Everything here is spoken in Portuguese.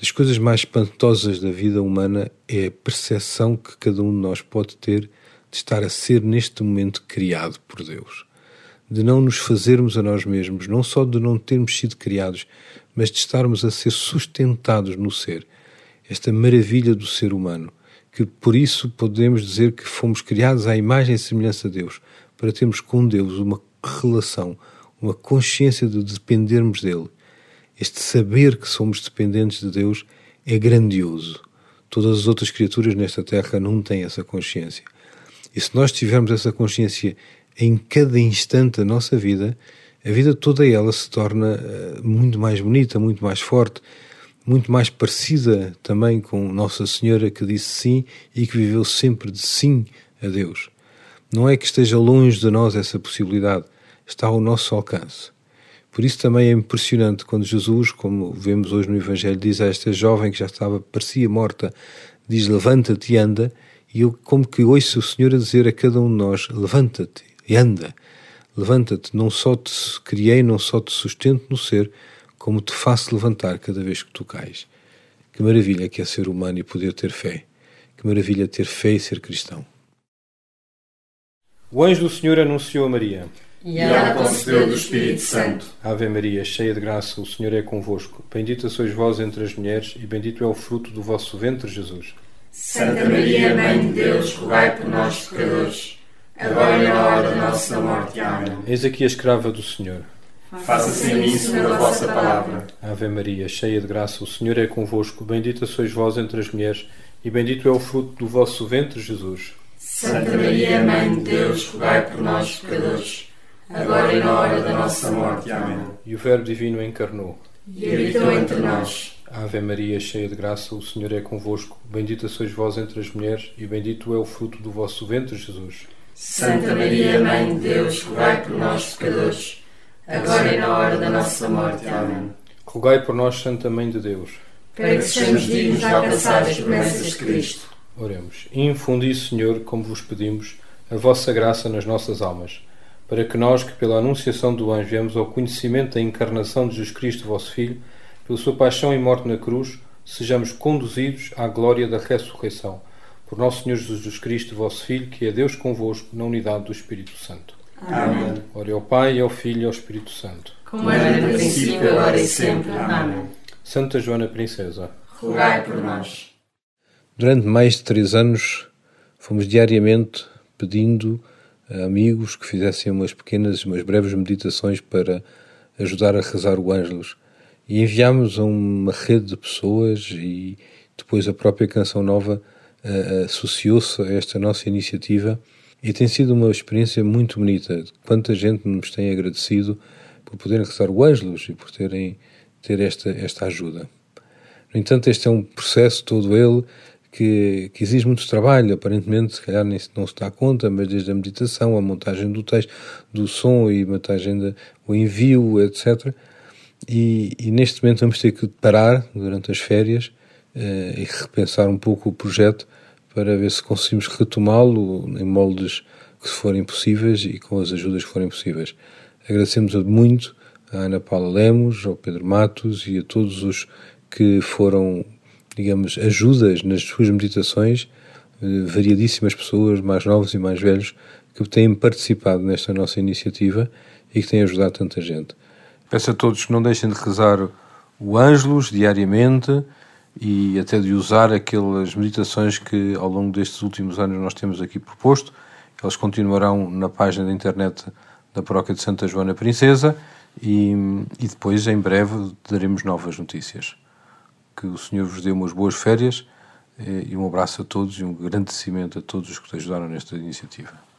Das coisas mais espantosas da vida humana é a percepção que cada um de nós pode ter de estar a ser neste momento criado por Deus. De não nos fazermos a nós mesmos, não só de não termos sido criados, mas de estarmos a ser sustentados no ser. Esta maravilha do ser humano, que por isso podemos dizer que fomos criados à imagem e semelhança de Deus, para termos com Deus uma relação, uma consciência de dependermos dele. Este saber que somos dependentes de Deus é grandioso. Todas as outras criaturas nesta terra não têm essa consciência. E se nós tivermos essa consciência em cada instante da nossa vida, a vida toda ela se torna muito mais bonita, muito mais forte, muito mais parecida também com Nossa Senhora, que disse sim e que viveu sempre de sim a Deus. Não é que esteja longe de nós essa possibilidade, está ao nosso alcance. Por isso também é impressionante quando Jesus, como vemos hoje no Evangelho, diz a esta jovem que já parecia morta, diz levanta-te e anda, e eu como que ouço o Senhor a dizer a cada um de nós, levanta-te e anda, levanta-te, não só te criei, não só te sustento no ser, como te faço levantar cada vez que tu cais. Que maravilha que é ser humano e poder ter fé, que maravilha ter fé e ser cristão. O anjo do Senhor anunciou a Maria. E ela concebeu do Espírito Santo. Ave Maria, cheia de graça, o Senhor é convosco. Bendita sois vós entre as mulheres, e bendito é o fruto do vosso ventre, Jesus. Santa Maria, Mãe de Deus, rogai por nós, pecadores, agora e na hora da nossa morte. Amém. Eis aqui a escrava do Senhor. Faça-se em mim segundo a vossa palavra. Ave Maria, cheia de graça, o Senhor é convosco. Bendita sois vós entre as mulheres, e bendito é o fruto do vosso ventre, Jesus. Santa Maria, Mãe de Deus, rogai por nós, pecadores, agora e na hora da nossa morte. Amém. E o Verbo Divino encarnou. E habitou entre nós. Ave Maria, cheia de graça, o Senhor é convosco. Bendita sois vós entre as mulheres, e bendito é o fruto do vosso ventre, Jesus. Santa Maria, Mãe de Deus, rogai por nós, pecadores, agora e na hora da nossa morte. Amém. Rogai por nós, Santa Mãe de Deus, para que sejamos dignos de alcançar as promessas de Cristo. Oremos. Infundi, Senhor, como vos pedimos, a vossa graça nas nossas almas, para que nós, que pela anunciação do anjo viemos ao conhecimento da encarnação de Jesus Cristo, vosso Filho, pela sua paixão e morte na cruz, sejamos conduzidos à glória da ressurreição. Por nosso Senhor Jesus Cristo, vosso Filho, que é Deus convosco, na unidade do Espírito Santo. Amém. Ora ao Pai, ao Filho e ao Espírito Santo. Como era no princípio, agora e sempre. Amém. Santa Joana Princesa, rogai por nós. Durante mais de 3 anos, fomos diariamente pedindo a amigos que fizessem umas breves meditações para ajudar a rezar o Ângelus. E enviámos a uma rede de pessoas e depois a própria Canção Nova associou-se a esta nossa iniciativa e tem sido uma experiência muito bonita. Quanta gente nos tem agradecido por poderem rezar o Ângelus e por ter esta ajuda. No entanto, este é um processo todo ele que exige muito trabalho, aparentemente, se calhar nem não se dá conta, mas desde a meditação, a montagem do texto, do som e a montagem o envio, etc. E neste momento vamos ter que parar durante as férias e repensar um pouco o projeto para ver se conseguimos retomá-lo em moldes que forem possíveis e com as ajudas que forem possíveis. Agradecemos muito à Ana Paula Lemos, ao Pedro Matos e a todos os que foram, digamos, ajudas nas suas meditações, variadíssimas pessoas, mais novos e mais velhos, que têm participado nesta nossa iniciativa e que têm ajudado tanta gente. Peço a todos que não deixem de rezar o Ângelus diariamente e até de usar aquelas meditações que ao longo destes últimos anos nós temos aqui proposto. Elas continuarão na página da internet da Paróquia de Santa Joana Princesa e depois, em breve, daremos novas notícias. Que o Senhor vos dê umas boas férias e um abraço a todos e um agradecimento a todos os que te ajudaram nesta iniciativa.